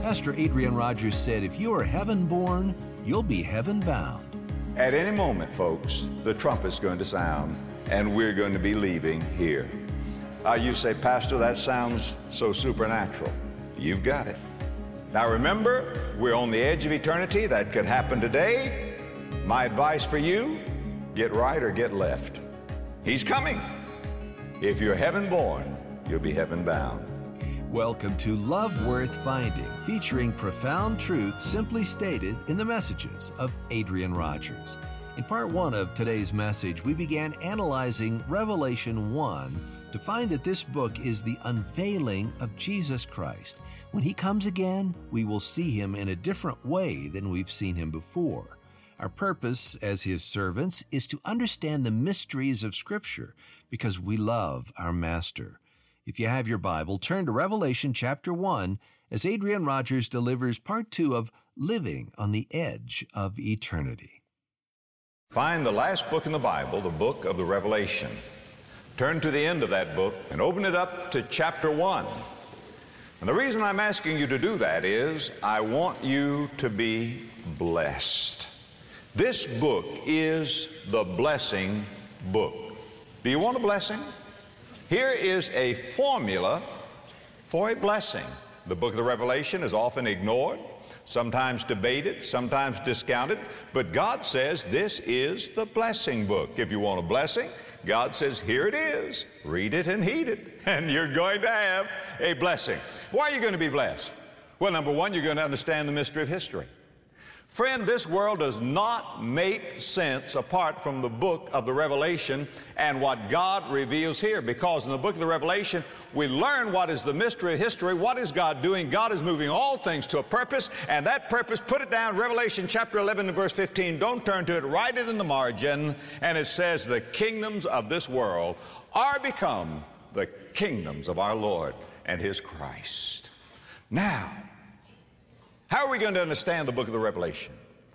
Pastor Adrian Rogers said, if you are heaven-born, you'll be heaven-bound. At any moment, folks, the trumpet's going to sound, and we're going to be leaving here. You say, Pastor, that sounds so supernatural. You've got it. Now remember, we're on the edge of eternity. That could happen today. My advice for you, get right or get left. He's coming. If you're heaven-born, you'll be heaven-bound. Welcome to Love Worth Finding, featuring profound truth simply stated in the messages of Adrian Rogers. In part one of today's message, we began analyzing Revelation 1 to find that this book is the unveiling of Jesus Christ. When He comes again, we will see Him in a different way than we've seen Him before. Our purpose as His servants is to understand the mysteries of Scripture because we love our Master. If you have your Bible, turn to Revelation chapter 1 as Adrian Rogers delivers part 2 of Living on the Edge of Eternity. Find the last book in the Bible, the book of the Revelation. Turn to the end of that book and open it up to chapter 1. And the reason I'm asking you to do that is I want you to be blessed. This book is the blessing book. Do you want a blessing? Here is a formula for a blessing. The book of the Revelation is often ignored, sometimes debated, sometimes discounted, but God says this is the blessing book. If you want a blessing, God says, here it is. Read it and heed it, and you're going to have a blessing. Why are you going to be blessed? Well, number one, you're going to understand the mystery of history. Friend, this world does not make sense apart from the book of the Revelation and what God reveals here, because in the book of the Revelation, we learn what is the mystery of history. What is God doing? God is moving all things to a purpose, and that purpose, put it down, Revelation chapter 11 and verse 15. Don't turn to it, write it in the margin, and it says, the kingdoms of this world are become the kingdoms of our Lord and His Christ. Now, how are we going to understand the book of the Revelation?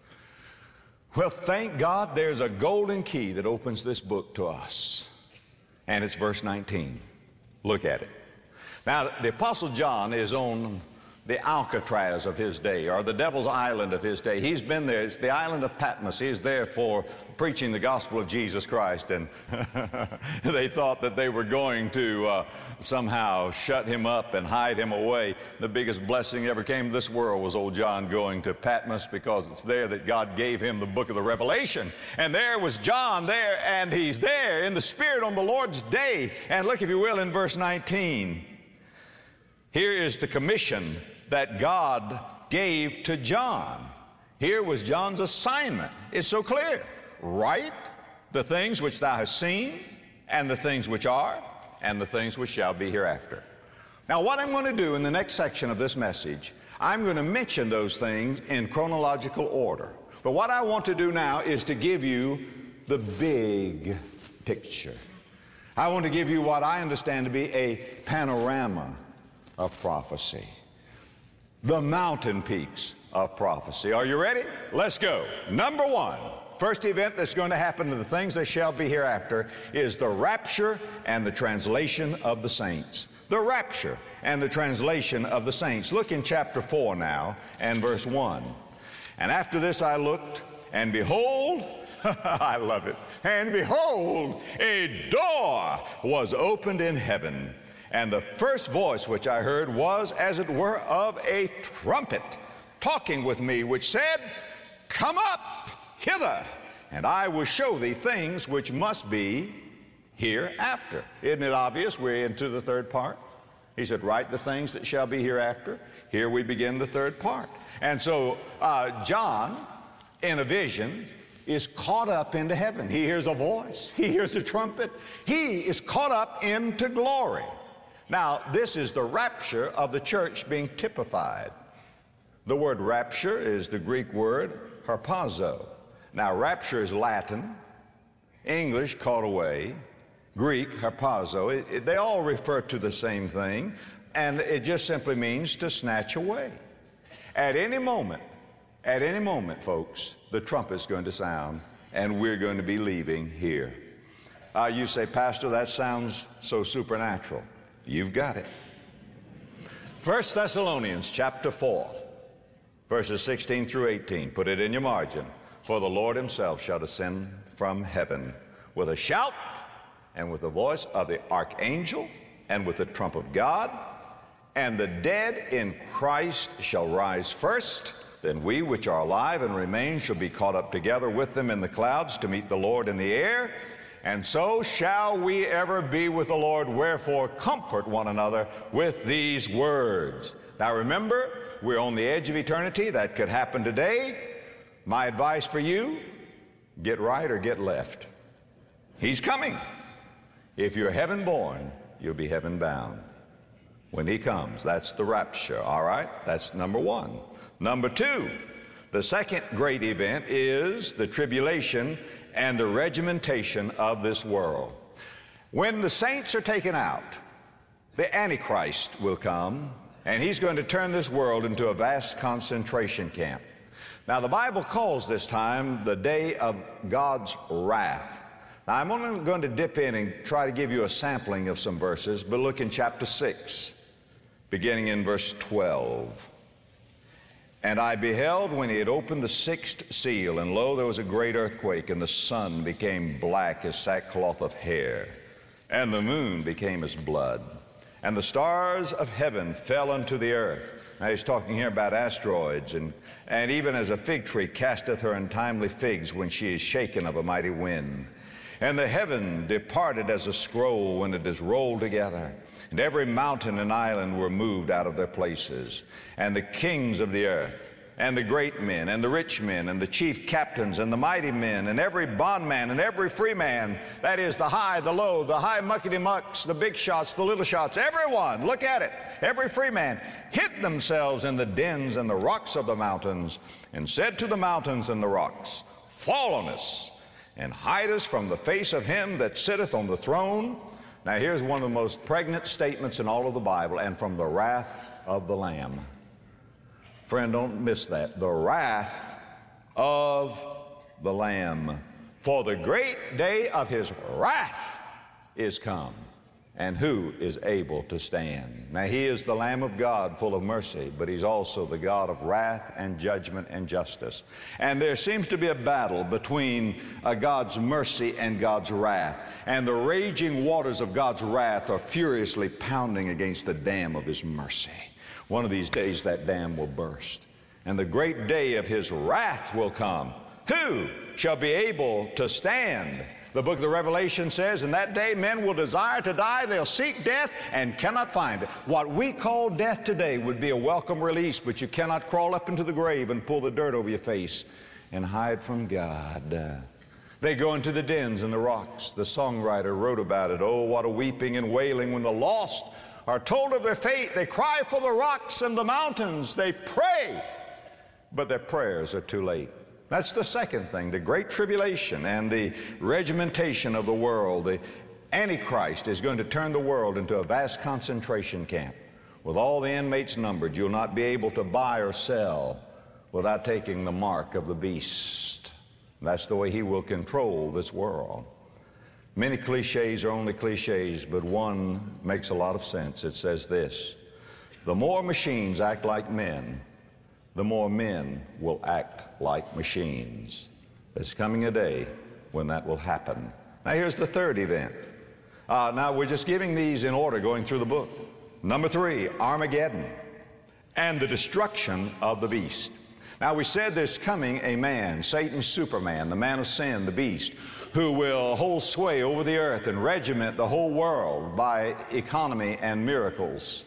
Well, thank God there's a golden key that opens this book to us, and it's verse 19. Look at it. Now, the Apostle John is on the Alcatraz of his day, or the Devil's Island of his day. He's been there. It's the island of Patmos. He's there for preaching the gospel of Jesus Christ, and they thought that they were going to somehow shut him up and hide him away. The biggest blessing ever came to this world was old John going to Patmos, because it's there that God gave him the book of the Revelation. And there was John there, and he's there in the Spirit on the Lord's day. And look, if you will, in verse 19. Here is the commission that God gave to John. Here was John's assignment. It's so clear. Write the things which thou hast seen, and the things which are, and the things which shall be hereafter. Now, what I'm going to do in the next section of this message, I'm going to mention those things in chronological order. But what I want to do now is to give you the big picture. I want to give you what I understand to be a panorama of prophecy. The mountain peaks of prophecy. Are you ready? Let's go. Number one, first event that's going to happen to the things that shall be hereafter is the rapture and the translation of the saints. The rapture and the translation of the saints. Look in chapter 4 now and verse 1. And after this I looked, and behold, I love it, and behold, a door was opened in heaven. And the first voice which I heard was, as it were, of a trumpet, talking with me, which said, come up hither, and I will show thee things which must be hereafter. Isn't it obvious? We're into the third part. He said, write the things that shall be hereafter. Here we begin the third part. And so John, in a vision, is caught up into heaven. He hears a voice. He hears a trumpet. He is caught up into glory. Now, this is the rapture of the church being typified. The word rapture is the Greek word harpazo. Now, rapture is Latin, English, caught away, Greek, harpazo. They all refer to the same thing, and it just simply means to snatch away. At any moment, folks, the trumpet's going to sound, and we're going to be leaving here. You say, Pastor, that sounds so supernatural. You've got it. 1 Thessalonians chapter 4. verses 16 through 18. Put it in your margin. For the Lord himself shall descend from heaven with a shout, and with the voice of the archangel, and with the trump of God, and the dead in Christ shall rise first. Then we which are alive and remain shall be caught up together with them in the clouds to meet the Lord in the air. And so shall we ever be with the Lord. Wherefore comfort one another with these words. Now remember, we're on the edge of eternity. That could happen today. My advice for you, get right or get left. He's coming. If you're heaven born, you'll be heaven bound. When he comes, that's the rapture, all right? That's number one. Number two, the second great event is the tribulation and the regimentation of this world. When the saints are taken out, the Antichrist will come, and he's going to turn this world into a vast concentration camp. Now, the Bible calls this time the day of God's wrath. Now, I'm only going to dip in and try to give you a sampling of some verses, but look in chapter 6, beginning in verse 12. And I beheld when he had opened the sixth seal, and lo, there was a great earthquake, and the sun became black as sackcloth of hair, and the moon became as blood, and the stars of heaven fell unto the earth. Now he's talking here about asteroids, and even as a fig tree casteth her untimely figs when she is shaken of a mighty wind. And the heaven departed as a scroll when it is rolled together. And every mountain and island were moved out of their places. And the kings of the earth, and the great men, and the rich men, and the chief captains, and the mighty men, and every bondman, and every free man, that is, the high, the low, the high muckety-mucks, the big shots, the little shots, everyone, look at it, every free man, hid themselves in the dens and the rocks of the mountains, and said to the mountains and the rocks, fall on us, and hide us from the face of him that sitteth on the throne. Now here's one of the most pregnant statements in all of the Bible, and from the wrath of the Lamb. Friend, don't miss that. The wrath of the Lamb. For the great day of his wrath is come, and who is able to stand? Now he is the Lamb of God, full of mercy, but he's also the God of wrath and judgment and justice. And there seems to be a battle between God's mercy and God's wrath. And the raging waters of God's wrath are furiously pounding against the dam of his mercy. One of these days that dam will burst, and the great day of his wrath will come. Who shall be able to stand? The book of the Revelation says, in that day men will desire to die, they'll seek death and cannot find it. What we call death today would be a welcome release, but you cannot crawl up into the grave and pull the dirt over your face and hide from God. They go into the dens and the rocks. The songwriter wrote about it. Oh, what a weeping and wailing when the lost are told of their fate. They cry for the rocks and the mountains. They pray, but their prayers are too late. That's the second thing, the great tribulation and the regimentation of the world. The Antichrist is going to turn the world into a vast concentration camp. With all the inmates numbered, you'll not be able to buy or sell without taking the mark of the beast. That's the way he will control this world. Many cliches are only cliches, but one makes a lot of sense. It says this: the more machines act like men, the more men will act like machines. There's coming a day when that will happen. Now here's the third event. Now we're just giving these in order, going through the book. Number 3, Armageddon and the destruction of the beast. Now we said there's coming a man, Satan's Superman, the man of sin, the beast, who will hold sway over the earth and regiment the whole world by economy and miracles.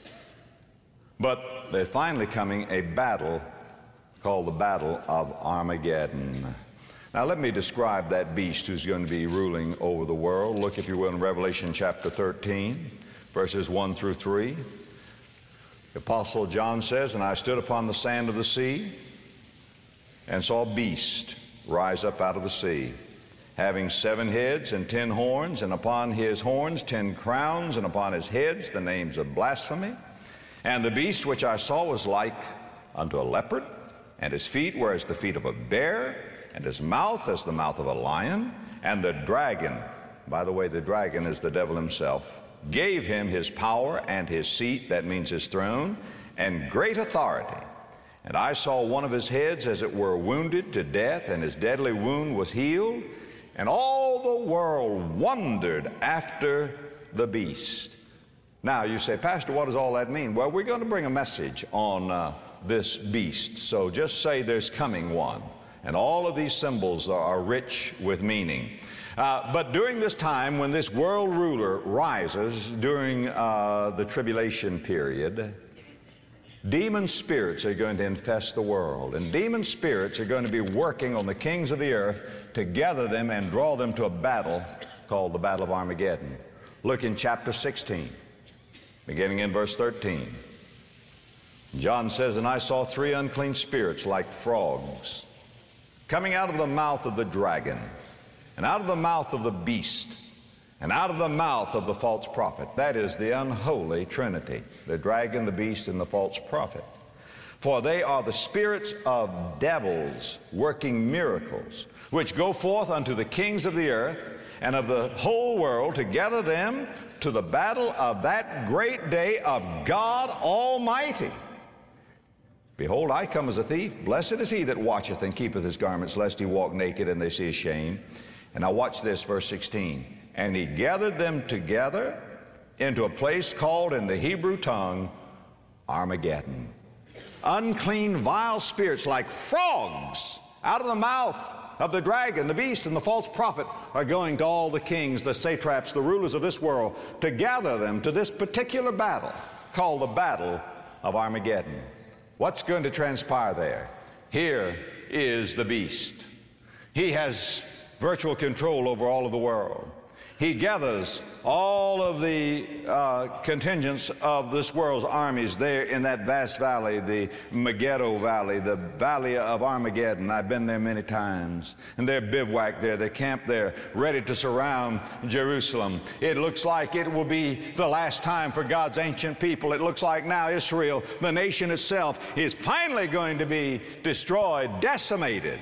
But there's finally coming a battle called the Battle of Armageddon. Now let me describe that beast who's going to be ruling over the world. Look, if you will, in Revelation chapter 13, verses 1 through 3. The Apostle John says, and I stood upon the sand of the sea and saw a beast rise up out of the sea, having 7 heads and 10 horns, and upon his horns 10 crowns, and upon his heads the names of blasphemy. And the beast which I saw was like unto a leopard, and his feet were as the feet of a bear, and his mouth as the mouth of a lion. And the dragon, by the way, the dragon is the devil himself, gave him his power and his seat, that means his throne, and great authority. And I saw one of his heads as it were wounded to death, and his deadly wound was healed. And all the world wondered after the beast. Now you say, Pastor, what does all that mean? Well, we're going to bring a message on this beast. So just say there's coming one. And all of these symbols are rich with meaning. But during this time, when this world ruler rises during the tribulation period, demon spirits are going to infest the world. And demon spirits are going to be working on the kings of the earth to gather them and draw them to a battle called the Battle of Armageddon. Look in chapter 16, beginning in verse 13. John says, and I saw 3 unclean spirits like frogs coming out of the mouth of the dragon, and out of the mouth of the beast, and out of the mouth of the false prophet. That is the unholy trinity, the dragon, the beast, and the false prophet. For they are the spirits of devils working miracles, which go forth unto the kings of the earth and of the whole world to gather them to the battle of that great day of God Almighty. Behold, I come as a thief. Blessed is he that watcheth and keepeth his garments, lest he walk naked and they see his shame. And now watch this, verse 16. And he gathered them together into a place called in the Hebrew tongue Armageddon. Unclean, vile spirits like frogs out of the mouth of the dragon, the beast, and the false prophet are going to all the kings, the satraps, the rulers of this world, to gather them to this particular battle called the Battle of Armageddon. What's going to transpire there? Here is the beast. He has virtual control over all of the world. He gathers all of the contingents of this world's armies there in that vast valley, the Megiddo Valley, the Valley of Armageddon. I've been there many times. And they're bivouacked there, they camp there, ready to surround Jerusalem. It looks like it will be the last time for God's ancient people. It looks like now Israel, the nation itself, is finally going to be destroyed, decimated.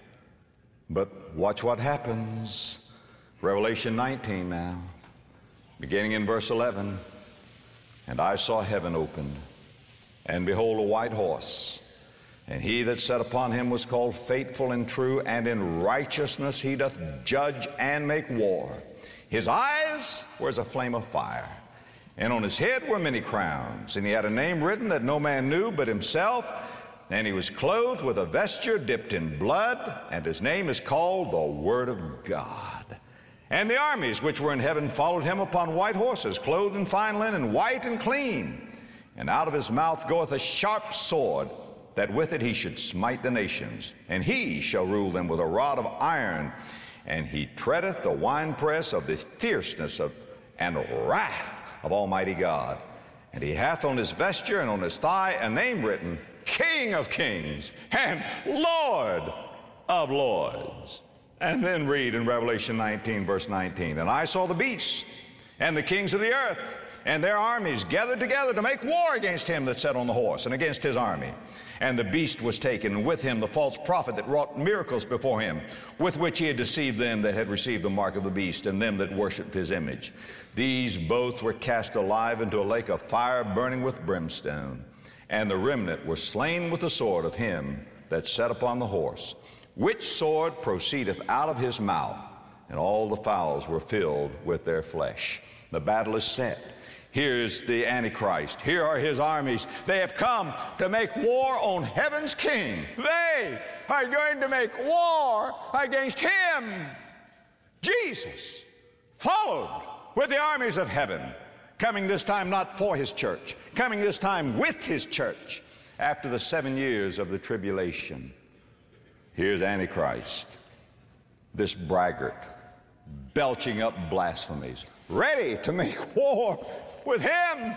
But watch what happens. Revelation 19 now, beginning in verse 11. And I saw heaven opened, and behold, a white horse. And he that sat upon him was called Faithful and True, and in righteousness he doth judge and make war. His eyes were as a flame of fire, and on his head were many crowns. And he had a name written that no man knew but himself. And he was clothed with a vesture dipped in blood, and his name is called the Word of God. And the armies which were in heaven followed him upon white horses, clothed in fine linen, white and clean. And out of his mouth goeth a sharp sword, that with it he should smite the nations. And he shall rule them with a rod of iron. And he treadeth the winepress of the fierceness and wrath of Almighty God. And he hath on his vesture and on his thigh a name written, King of Kings and Lord of Lords. And then read in Revelation 19, verse 19. And I saw the beast and the kings of the earth and their armies gathered together to make war against him that sat on the horse and against his army. And the beast was taken, and with him the false prophet that wrought miracles before him, with which he had deceived them that had received the mark of the beast and them that worshipped his image. These both were cast alive into a lake of fire burning with brimstone. And the remnant were slain with the sword of him that sat upon the horse, which sword proceedeth out of his mouth, and all the fowls were filled with their flesh. The battle is set. Here's the Antichrist. Here are his armies. They have come to make war on heaven's king. They are going to make war against him, Jesus, followed with the armies of heaven, coming this time not for his church, coming this time with his church after the 7 years of the tribulation. Here's Antichrist, this braggart, belching up blasphemies, ready to make war with him.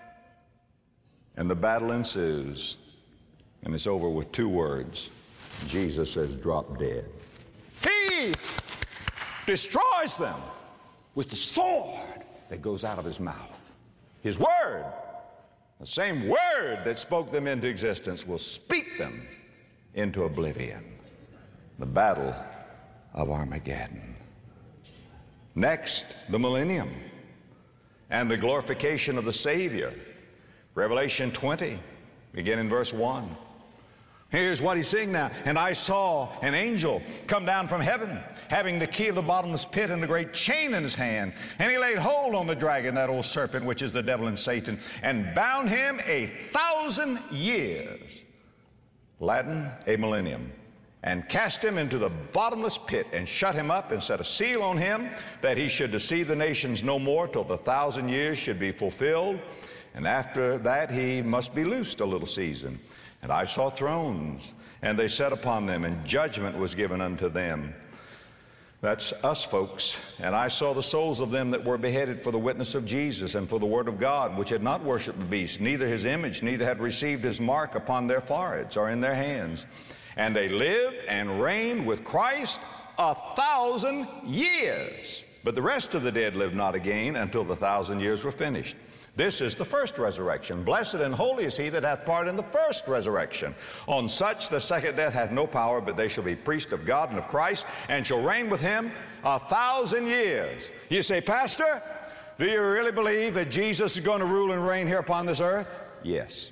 And the battle ensues, and it's over with 2 words. Jesus says, drop dead. He destroys them with the sword that goes out of his mouth. His word, the same word that spoke them into existence, will speak them into oblivion. The Battle of Armageddon. Next, the millennium and the glorification of the Savior. Revelation 20, begin in verse 1. Here's what he's saying now. And I saw an angel come down from heaven, having the key of the bottomless pit and a great chain in his hand. And he laid hold on the dragon, that old serpent, which is the devil and Satan, and bound him 1,000 years, Latin, a millennium, and cast him into the bottomless pit, and shut him up, and set a seal on him, that he should deceive the nations no more till the 1,000 years should be fulfilled. And after that he must be loosed a little season. And I saw thrones, and they sat upon them, and judgment was given unto them. That's us, folks. And I saw the souls of them that were beheaded for the witness of Jesus and for the word of God, which had not worshipped the beast, neither his image, neither had received his mark upon their foreheads or in their hands. And they lived and reigned with Christ 1,000 years. But the rest of the dead lived not again until the 1,000 years were finished. This is the first resurrection. Blessed and holy is he that hath part in the first resurrection. On such the second death hath no power, but they shall be priests of God and of Christ, and shall reign with him 1,000 years. You say, Pastor, do you really believe that Jesus is going to rule and reign here upon this earth? Yes.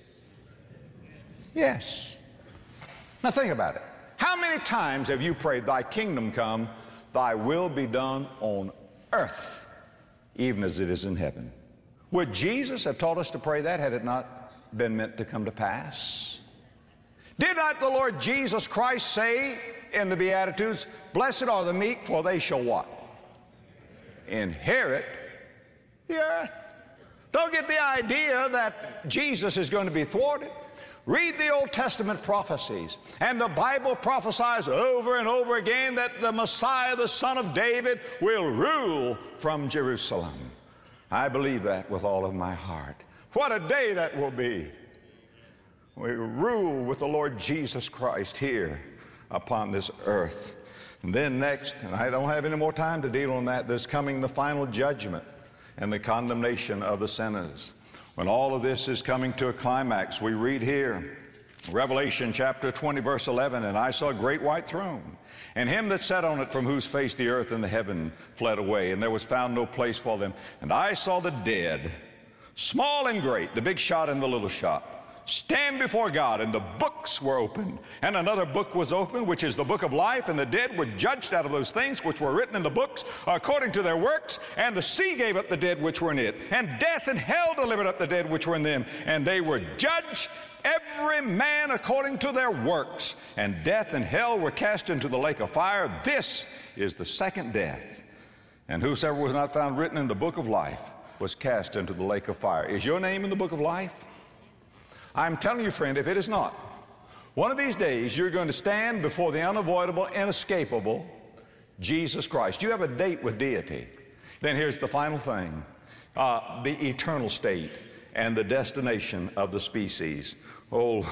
Yes. Now think about it. How many times have you prayed, thy kingdom come, thy will be done on earth, even as it is in heaven? Would Jesus have taught us to pray that had it not been meant to come to pass? Did not the Lord Jesus Christ say in the Beatitudes, blessed are the meek, for they shall what? Inherit the earth. Don't get the idea that Jesus is going to be thwarted. Read the Old Testament prophecies, and the Bible prophesies over and over again that the Messiah, the Son of David, will rule from Jerusalem. I believe that with all of my heart. What a day that will be. We rule with the Lord Jesus Christ here upon this earth. And then next, and I don't have any more time to deal on that, there's coming the final judgment and the condemnation of the sinners. When all of this is coming to a climax, we read here, Revelation chapter 20, verse 11, and I saw a great white throne, and him that sat on it, from whose face the earth and the heaven fled away, and there was found no place for them. And I saw the dead, small and great, the big shot and the little shot, stand before God, and the books were opened. And another book was opened, which is the book of life, and the dead were judged out of those things which were written in the books according to their works. And the sea gave up the dead which were in it, and death and hell delivered up the dead which were in them. And they were judged, every man according to their works. And death and hell were cast into the lake of fire. This is the second death. And whosoever was not found written in the book of life was cast into the lake of fire. Is your name in the book of life? I'm telling you, friend, if it is not, one of these days you're going to stand before the unavoidable, inescapable Jesus Christ. You have a date with deity. Then here's the final thing, the eternal state and the destination of the species. Old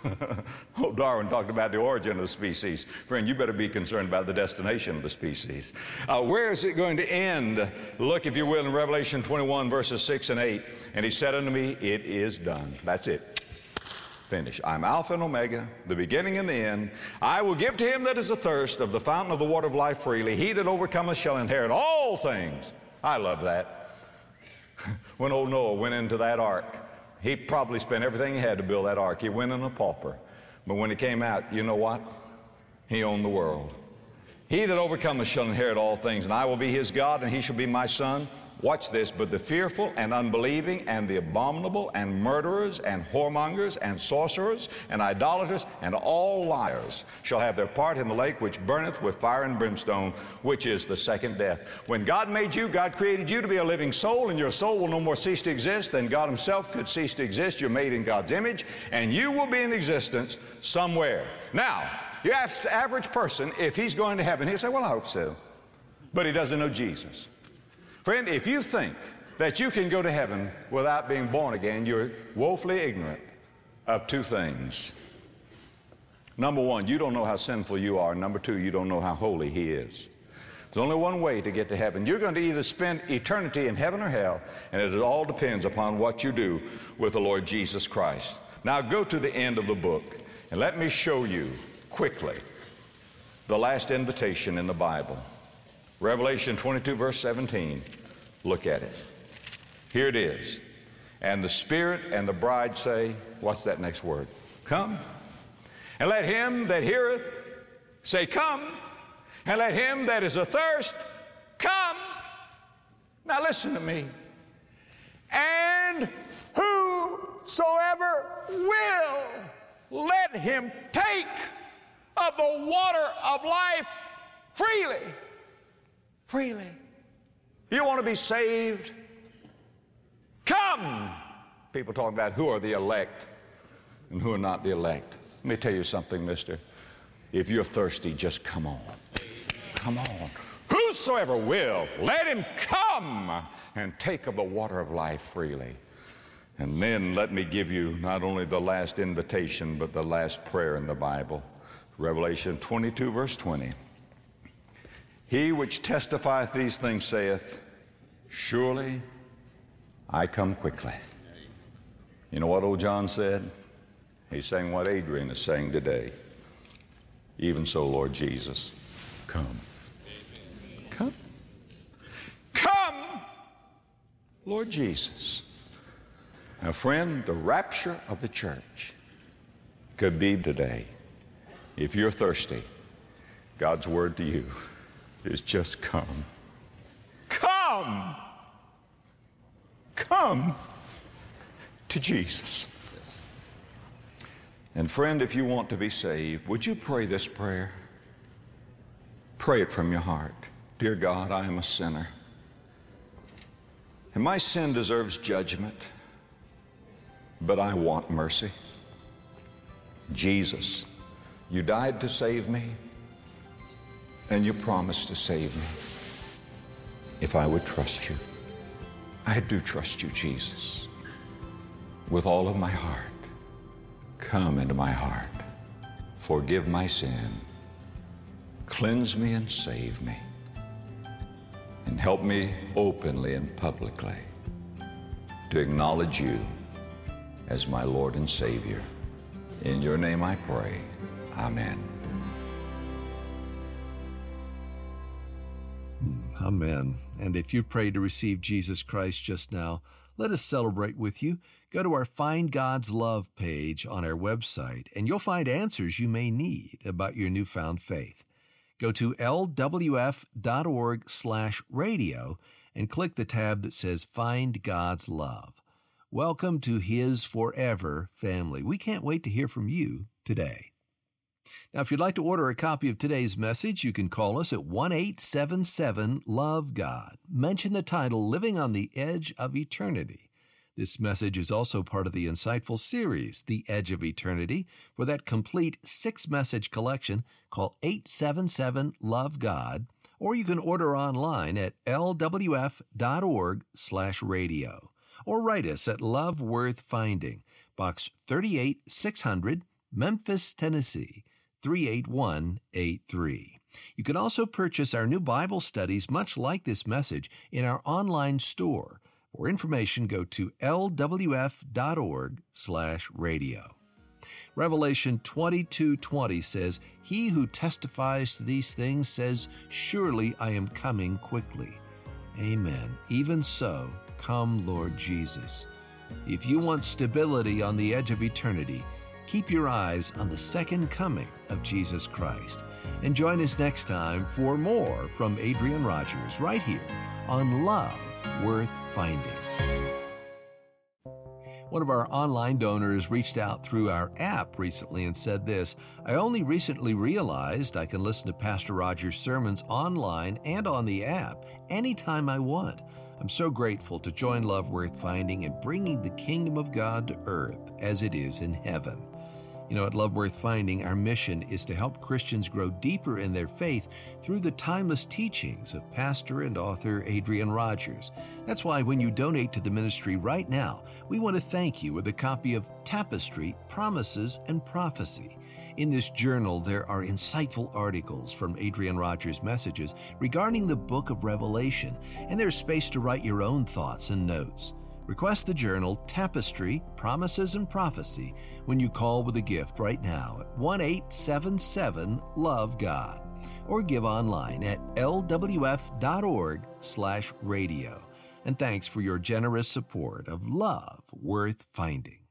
Darwin talked about the origin of the species. Friend, you better be concerned about the destination of the species. Where is it going to end? Look, if you will, in Revelation 21, verses 6 and 8. And he said unto me, it is done. That's it. Finish. I'm Alpha and Omega, the beginning and the end. I will give to him that is athirst of the fountain of the water of life freely. He that overcometh shall inherit all things. I love that. When old Noah went into that ark, he probably spent everything he had to build that ark. He went in a pauper. But when he came out, you know what? He owned the world. He that overcometh shall inherit all things, and I will be his God, and he shall be my son. Watch this, but the fearful and unbelieving and the abominable and murderers and whoremongers and sorcerers and idolaters and all liars shall have their part in the lake which burneth with fire and brimstone, which is the second death. When God made you, God created you to be a living soul, and your soul will no more cease to exist than God himself could cease to exist. You're made in God's image, and you will be in existence somewhere. Now, you ask the average person if he's going to heaven, he'll say, well, I hope so. But he doesn't know Jesus. Friend, if you think that you can go to heaven without being born again, you're woefully ignorant of two things. Number one, you don't know how sinful you are. Number two, you don't know how holy he is. There's only one way to get to heaven. You're going to either spend eternity in heaven or hell, and it all depends upon what you do with the Lord Jesus Christ. Now go to the end of the book, and let me show you quickly the last invitation in the Bible. Revelation 22, verse 17. Look at it. Here it is. And the Spirit and the bride say, what's that next word? Come. And let him that heareth say, Come. And let him that is athirst come. Now listen to me. And whosoever will, let him take of the water of life freely. Freely. You want to be saved? Come. People talk about who are the elect and who are not the elect. Let me tell you something, mister. If you're thirsty, just come on. Come on. Whosoever will, let him come and take of the water of life freely. And then let me give you not only the last invitation, but the last prayer in the Bible. Revelation 22, verse 20. He which testifieth these things saith, Surely I come quickly. You know what old John said? He's saying what Adrian is saying today. Even so, Lord Jesus, come. Come. Come, Lord Jesus. Now, friend, the rapture of the church could be today. If you're thirsty, God's word to you is just come. Come. Come to Jesus. And friend, if you want to be saved, would you pray this prayer? Pray it from your heart. Dear God, I am a sinner, and my sin deserves judgment, but I want mercy. Jesus, you died to save me, and you promised to save me if I would trust you. I do trust you, Jesus, with all of my heart. Come into my heart, forgive my sin, cleanse me and save me, and help me openly and publicly to acknowledge you as my Lord and Savior. In your name I pray, amen. Amen. And if you prayed to receive Jesus Christ just now, let us celebrate with you. Go to our Find God's Love page on our website, and you'll find answers you may need about your newfound faith. Go to lwf.org/radio and click the tab that says Find God's Love. Welcome to His Forever family. We can't wait to hear from you today. Now, if you'd like to order a copy of today's message, you can call us at 1-877-LOVE-GOD. Mention the title, Living on the Edge of Eternity. This message is also part of the insightful series, The Edge of Eternity. For that complete 6-message collection, call 877-LOVE-GOD, or you can order online at lwf.org/radio, or write us at Love Worth Finding, Box 38600, Memphis, Tennessee, 38183. You can also purchase our new Bible studies, much like this message, in our online store. For information, go to lwf.org/radio. Revelation 22:20 says, He who testifies to these things says, Surely I am coming quickly. Amen. Even so, come, Lord Jesus. If you want stability on the edge of eternity, keep your eyes on the second coming of Jesus Christ. And join us next time for more from Adrian Rogers right here on Love Worth Finding. One of our online donors reached out through our app recently and said this, I only recently realized I can listen to Pastor Rogers' sermons online and on the app anytime I want. I'm so grateful to join Love Worth Finding in bringing the kingdom of God to earth as it is in heaven. You know, at Love Worth Finding, our mission is to help Christians grow deeper in their faith through the timeless teachings of pastor and author Adrian Rogers. That's why when you donate to the ministry right now, we want to thank you with a copy of Tapestry, Promises, and Prophecy. In this journal, there are insightful articles from Adrian Rogers' messages regarding the book of Revelation, and there's space to write your own thoughts and notes. Request the journal Tapestry, Promises, and Prophecy when you call with a gift right now at 1-877-LOVE-GOD or give online at lwf.org/radio. And thanks for your generous support of Love Worth Finding.